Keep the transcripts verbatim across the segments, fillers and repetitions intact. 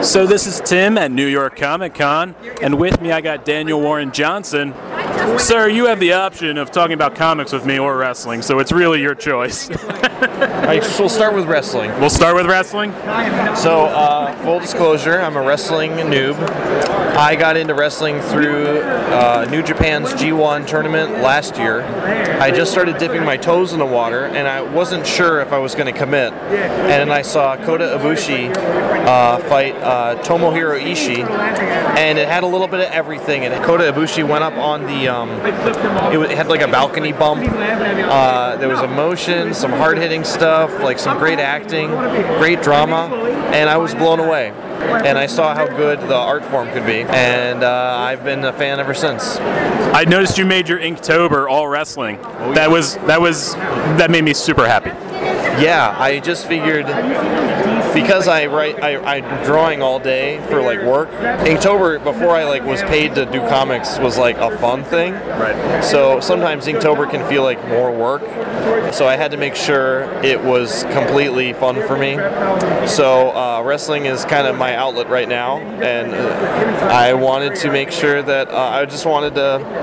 So this is Tim at New York Comic Con, and with me I got Daniel Warren Johnson. Sir, you have the option of talking about comics with me or wrestling, so it's really your choice. Alright, we'll start with wrestling. We'll start with wrestling? So, uh, full disclosure, I'm a wrestling noob. I got into wrestling through uh, New Japan's G one tournament last year. I just started dipping my toes in the water, and I wasn't sure if I was going to commit. And I saw Kota Ibushi uh, fight uh, Tomohiro Ishii, and it had a little bit of everything. And Kota Ibushi went up on the, um, it, was, it had like a balcony bump. Uh, there was emotion, some hard-hitting stuff, like some great acting, great drama, and I was blown away. And I saw how good the art form could be, and uh, I've been a fan ever since. I noticed you made your Inktober all wrestling. That was that was that made me super happy. Yeah, I just figured because I write, I, I'm drawing all day for like work. Inktober, before I like was paid to do comics, was like a fun thing. Right. So sometimes Inktober can feel like more work. So I had to make sure it was completely fun for me. So uh, wrestling is kind of my outlet right now, and uh, I wanted to make sure that uh, I just wanted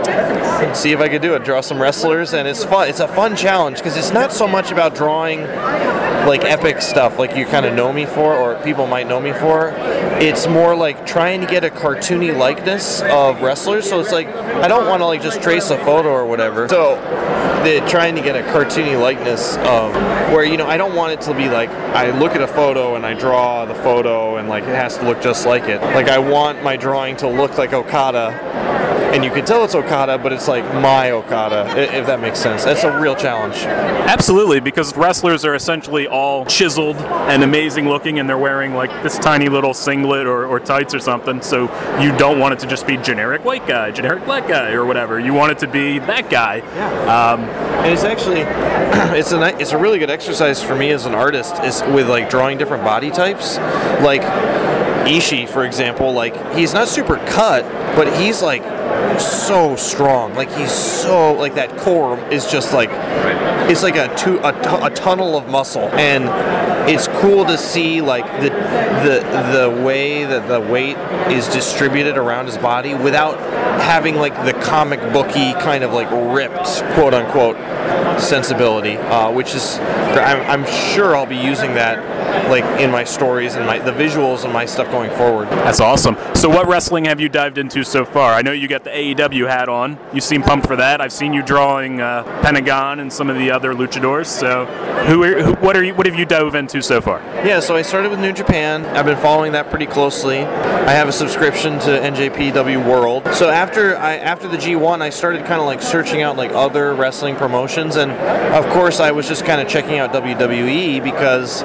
to see if I could do it, draw some wrestlers, and it's fun. It's a fun challenge because it's not so much about drawing like epic stuff like you kind of know me for, or people might know me for. It's more like trying to get a cartoony likeness of wrestlers. So it's like I don't want to like just trace a photo or whatever. So the trying to get a cartoony likeness of where, you know, I don't want it to be like I look at a photo and I draw the photo and like it has to look just like it. Like I want my drawing to look like Okada, and you can tell it's Okada, but it's like my Okada, if that makes sense. That's a real challenge. Absolutely, because wrestlers are essentially all chiseled and amazing looking, and they're wearing like this tiny little singlet or, or tights or something, so you don't want it to just be generic white guy, generic black guy, or whatever. You want it to be that guy. Yeah. Um, and it's actually, it's a, it's a really good exercise for me as an artist, is with like drawing different body types. Like Ishii, for example, like he's not super cut, but he's like so strong. Like he's so like that core is just like it's like a, tu- a, a tunnel of muscle, and it's cool to see like the the the way that the weight is distributed around his body without having like the comic booky kind of like ripped quote unquote sensibility, uh, which is I'm, I'm sure I'll be using that like in my stories and my the visuals and my stuff going forward. That's awesome. So what wrestling have you dived into so far? I know you got the A E W hat on. You seem pumped for that. I've seen you drawing uh, Pentagon and some of the other luchadors. So who, are, who what are you what have you dove into so far? Yeah, so I started with New Japan. I've been following that pretty closely. I have a subscription to N J P W World. So after I after the G one, I started kind of like searching out like other wrestling promotions, and of course I was just kind of checking out W W E because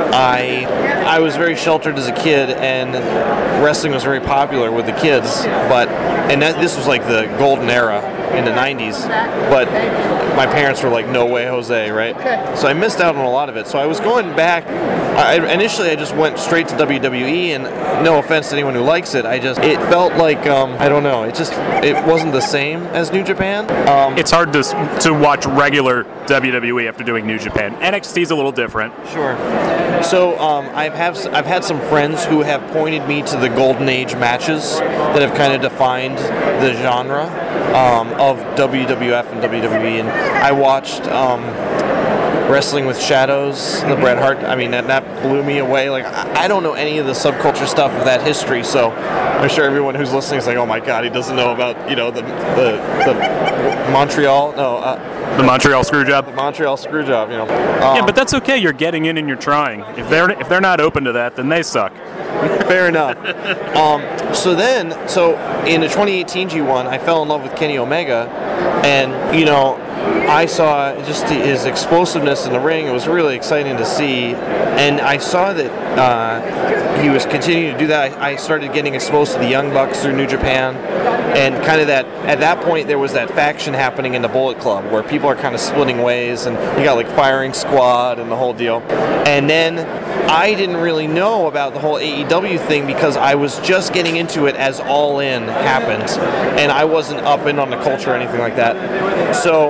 I I was very sheltered as a kid, and wrestling was very popular with the kids. But and that, this was like the golden era in the nineties. But my parents were like, "No way, Jose!" Right? So I missed out on a lot of it. So I was going back. I, initially, I just went straight to W W E, and no offense to anyone who likes it, I just it felt like um, I don't know. It just it wasn't the same as New Japan. Um, it's hard to to watch regular W W E after doing New Japan. N X T is a little different. Sure. So um, I've have I've had some friends who have pointed me to the Golden Age matches that have kind of defined the genre um, of W W F and W W E, and I watched um, Wrestling with Shadows, the Bret Hart. I mean, that, that blew me away. Like I, I don't know any of the subculture stuff of that history, so I'm sure everyone who's listening is like, "Oh my God, he doesn't know about you know the the, the Montreal no." Uh, The Montreal Screwjob. The Montreal Screwjob, you know. Um, yeah, but that's okay. You're getting in and you're trying. If they're if they're not open to that, then they suck. Fair enough. um, so then, so in the twenty eighteen G one, I fell in love with Kenny Omega, and you know, I saw just his explosiveness in the ring. It was really exciting to see, and I saw that uh, he was continuing to do that. I, I started getting exposed to the Young Bucks through New Japan, and kind of that. At that point, there was that faction happening in the Bullet Club where people are kind of splitting ways, and you got like Firing Squad and the whole deal. And then I didn't really know about the whole A E W thing because I was just getting into it as All In happened, and I wasn't up in on the culture or anything like that. So I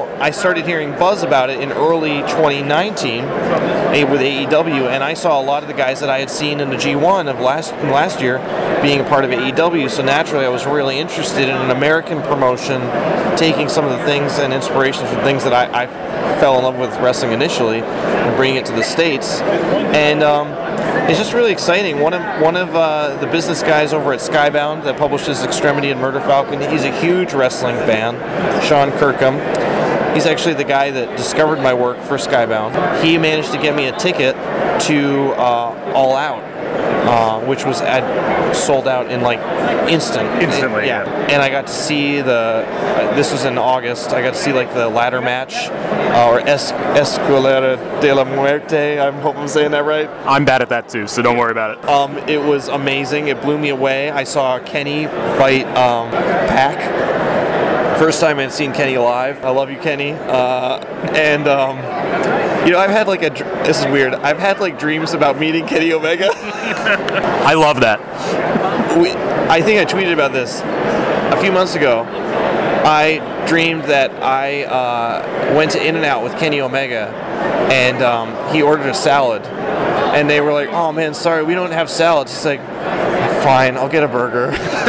started hearing buzz about it in early twenty nineteen eh, with A E W, and I saw a lot of the guys that I had seen in the G one of last last year being a part of A E W. So naturally, I was really interested in an American promotion, taking some of the things and inspirations from things that I, I fell in love with wrestling initially, and bringing it to the States. And um, it's just really exciting. One of one of uh, the business guys over at Skybound that publishes Extremity and Murder Falcon, he's a huge wrestling fan, Sean Kirkham. He's actually the guy that discovered my work for Skybound. He managed to get me a ticket to uh, All Out, uh, which was at, sold out in like instant. Instantly, yeah. And I got to see the. Uh, this was in August. I got to see like the ladder match, uh, or es- Escuela de la Muerte. I hope I'm saying that right. I'm bad at that too, so don't worry about it. Um, it was amazing. It blew me away. I saw Kenny fight um, Pac. First time I'd seen Kenny live. I love you, Kenny. Uh, and um, you know, I've had like a. Dr- this is weird. I've had like dreams about meeting Kenny Omega. I love that. We, I think I tweeted about this a few months ago. I dreamed that I uh, went to In-N-Out with Kenny Omega, and um, he ordered a salad, and they were like, "Oh man, sorry, we don't have salads." He's like, "Fine, I'll get a burger."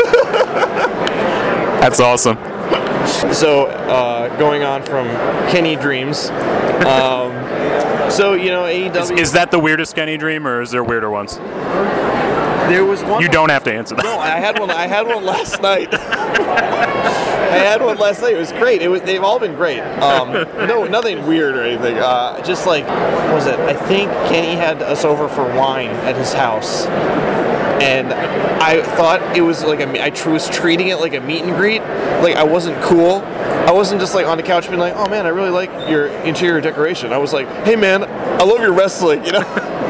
That's awesome. So, uh, going on from Kenny dreams. Um, so, you know, A E W... Is, is that the weirdest Kenny dream, or is there weirder ones? There was one... You don't have to answer that. No, I had one I had one last night. I had one last night. It was great. It was, they've all been great. Um, no, nothing weird or anything. Uh, just like, what was it? I think Kenny had us over for wine at his house. And I thought it was like a, I was treating it like a meet and greet. Like I wasn't cool. I wasn't just like on the couch being like, "Oh man, I really like your interior decoration." I was like, "Hey man, I love your wrestling," you know.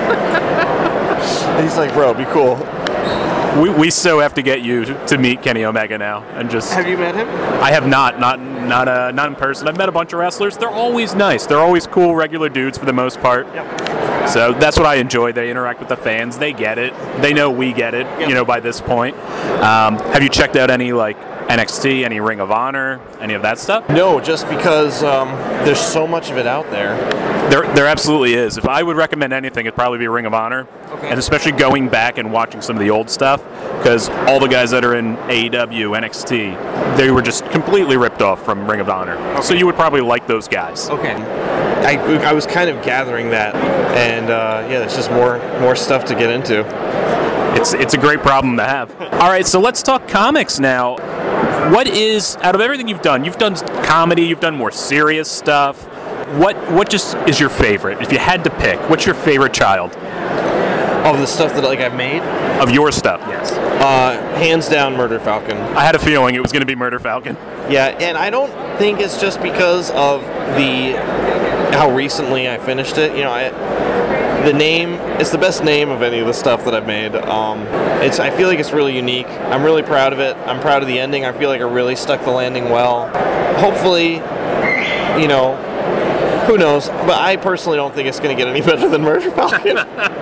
And he's like, "Bro, be cool." We, we so have to get you to meet Kenny Omega now, and just. Have you met him? I have not, not, not, uh, not in person. I've met a bunch of wrestlers. They're always nice. They're always cool, regular dudes for the most part. Yep. So that's what I enjoy. They interact with the fans. They get it. They know we get it. Yep. You know, by this point. Um, have you checked out any like N X T, any Ring of Honor, any of that stuff? No, just because um, there's so much of it out there. There, there absolutely is. If I would recommend anything, it'd probably be Ring of Honor, okay. And especially going back and watching some of the old stuff, because all the guys that are in A E W, N X T, they were just completely ripped off from Ring of Honor. Okay. So you would probably like those guys. Okay. I, I was kind of gathering that, and uh, yeah, there's just more more stuff to get into. It's it's a great problem to have. All right, so let's talk comics now. What is, out of everything you've done, you've done comedy, you've done more serious stuff. What what just is your favorite? If you had to pick, what's your favorite child? Of the stuff that like I've made? Of your stuff, yes. Uh, hands down, Murder Falcon. I had a feeling it was going to be Murder Falcon. Yeah, and I don't think it's just because of the how recently I finished it. You know, I, the name, it's the best name of any of the stuff that I've made. Um, it's I feel like it's really unique. I'm really proud of it. I'm proud of the ending. I feel like I really stuck the landing well. Hopefully, you know, who knows? But I personally don't think it's going to get any better than Murder Falcon.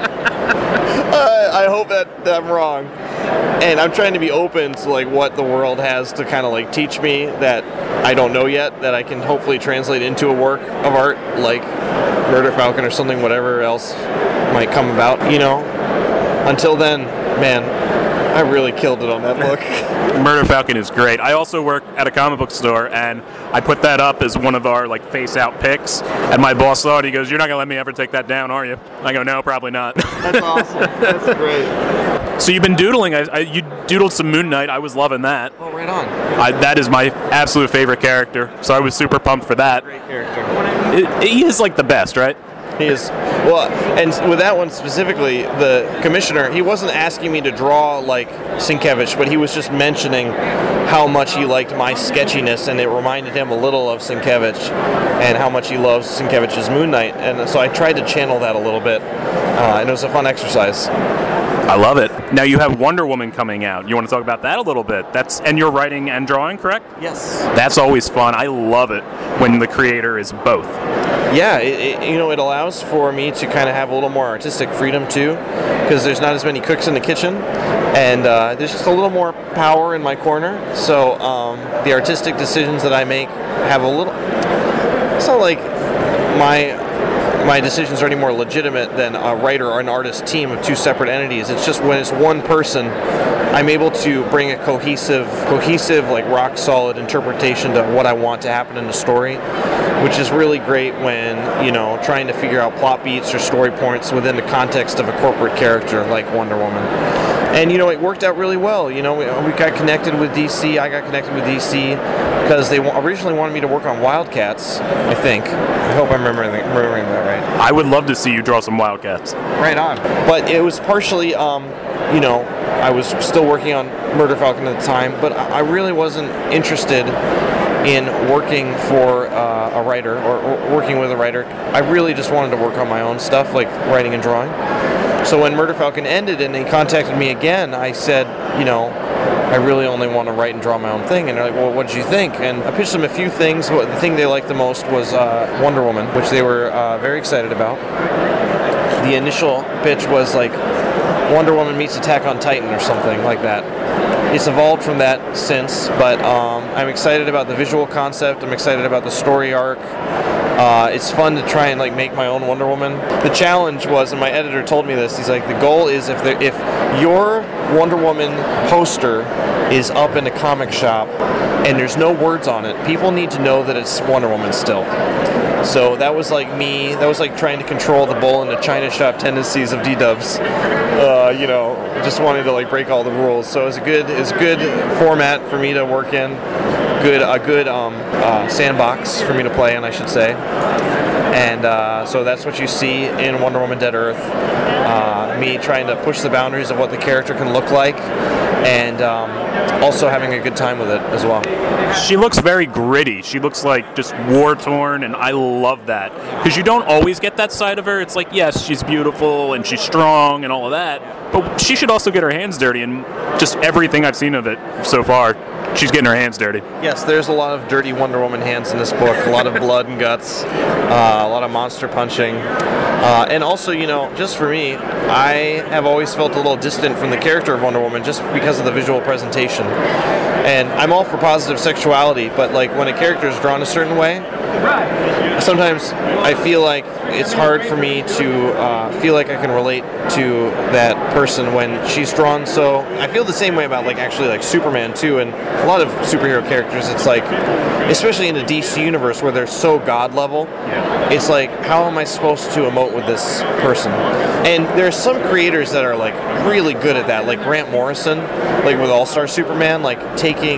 uh, I hope that, that I'm wrong. And I'm trying to be open to like what the world has to kind of like teach me that I don't know yet, that I can hopefully translate into a work of art like Murder Falcon or something, whatever else might come about, you know. Until then, man, I really killed it on that book. Murder Falcon is great. I also work at a comic book store, and I put that up as one of our like face-out picks. And my boss saw it. He goes, "You're not gonna let me ever take that down, are you?" I go, "No, probably not." That's awesome. That's great. So you've been doodling. I, I, you doodled some Moon Knight. I was loving that. Oh, right on. I, that is my absolute favorite character. So I was super pumped for that. Great character. It, he is like the best, right? He is. Well, and with that one specifically, the commissioner, he wasn't asking me to draw like Sienkiewicz, but he was just mentioning how much he liked my sketchiness, and it reminded him a little of Sienkiewicz, and how much he loves Sienkiewicz's Moon Knight. And so I tried to channel that a little bit, uh, and it was a fun exercise. I love it. Now you have Wonder Woman coming out. You want to talk about that a little bit? That's and you're writing and drawing, correct? Yes. That's always fun. I love it when the creator is both. Yeah, it, it, you know, it allows for me to kind of have a little more artistic freedom too, because there's not as many cooks in the kitchen, and uh, there's just a little more power in my corner. So um, the artistic decisions that I make have a little it's not like my my decisions are any more legitimate than a writer or an artist team of two separate entities. It's just when it's one person, I'm able to bring a cohesive, cohesive, like rock solid interpretation to what I want to happen in the story, which is really great when, you know, trying to figure out plot beats or story points within the context of a corporate character like Wonder Woman. And, you know, it worked out really well. You know, we, we got connected with D C. I got connected with D C because they originally wanted me to work on Wildcats, I think. I hope I'm remembering, remembering that right. I would love to see you draw some Wildcats. Right on. But it was partially, um, you know, I was still working on Murder Falcon at the time, but I really wasn't interested in working for uh, a writer or, or working with a writer. I really just wanted to work on my own stuff, like writing and drawing. So when Murder Falcon ended and they contacted me again, I said, you know, I really only want to write and draw my own thing. And they're like, well, what did you think? And I pitched them a few things. The thing they liked the most was uh, Wonder Woman, which they were uh, very excited about. The initial pitch was like Wonder Woman meets Attack on Titan or something like that. It's evolved from that since, but um, I'm excited about the visual concept. I'm excited about the story arc. Uh, it's fun to try and like make my own Wonder Woman. The challenge was, and my editor told me this, he's like, the goal is if the, if your Wonder Woman poster is up in a comic shop and there's no words on it, people need to know that it's Wonder Woman still. So that was like me, that was like trying to control the bull in the China shop tendencies of D-dubs. Uh, you know, just wanted to like break all the rules. So it was a good, it was a good format for me to work in. Good, a good um, uh, sandbox for me to play in, I should say. And uh, so that's what you see in Wonder Woman Dead Earth. Uh, me trying to push the boundaries of what the character can look like, and um, also having a good time with it as well. She looks very gritty. She looks like just war-torn, and I love that. Because you don't always get that side of her. It's like, yes, she's beautiful, and she's strong, and all of that, but she should also get her hands dirty, and just everything I've seen of it so far, she's getting her hands dirty. Yes, there's a lot of dirty Wonder Woman hands in this book. A lot of blood and guts. Uh, a lot of monster punching. Uh, and also, you know, just for me, I have always felt a little distant from the character of Wonder Woman just because of the visual presentation. And I'm all for positive sexuality, but like when a character is drawn a certain way, sometimes I feel like it's hard for me to uh, feel like I can relate to that person when she's drawn. So I feel the same way about like actually like Superman too, and a lot of superhero characters. It's like, especially in the D C universe where they're so god level, it's like, how am I supposed to emote with this person? And there's some creators that are like really good at that, like Grant Morrison, like with All-Star Superman, like taking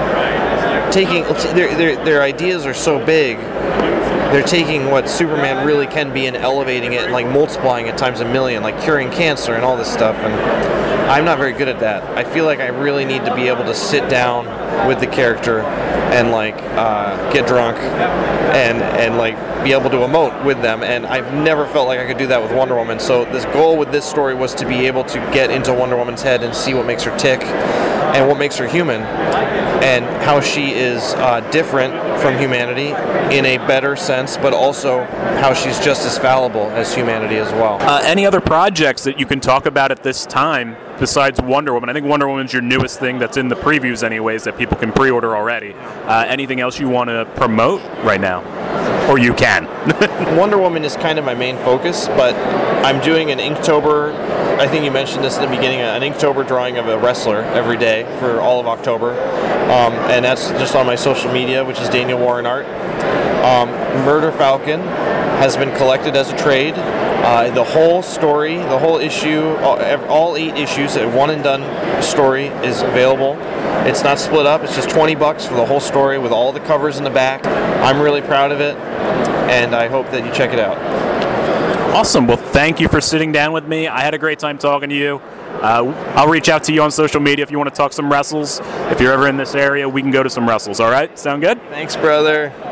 taking their their their ideas are so big. They're taking what Superman really can be and elevating it and like multiplying it times a million, like curing cancer and all this stuff. And I'm not very good at that. I feel like I really need to be able to sit down with the character and like uh, get drunk and and like be able to emote with them. And I've never felt like I could do that with Wonder Woman. So this goal with this story was to be able to get into Wonder Woman's head and see what makes her tick and what makes her human, and how she is uh, different from humanity in a better sense, but also how she's just as fallible as humanity as well. Uh, any other projects that you can talk about at this time besides Wonder Woman? I think Wonder Woman's your newest thing that's in the previews anyways that people can pre-order already. Uh, anything else you want to promote right now? Or you can. Wonder Woman is kind of my main focus, but I'm doing an Inktober, I think you mentioned this in the beginning, an Inktober drawing of a wrestler every day for all of October. Um, and that's just on my social media, which is Daniel Warren Art. Um, Murder Falcon has been collected as a trade. Uh, the whole story, the whole issue, all, all eight issues, a one and done story is available. It's not split up. It's just twenty bucks for the whole story with all the covers in the back. I'm really proud of it, and I hope that you check it out. Awesome. Well, thank you for sitting down with me. I had a great time talking to you. Uh, I'll reach out to you on social media if you want to talk some wrestles. If you're ever in this area, we can go to some wrestles. All right? Sound good? Thanks, brother.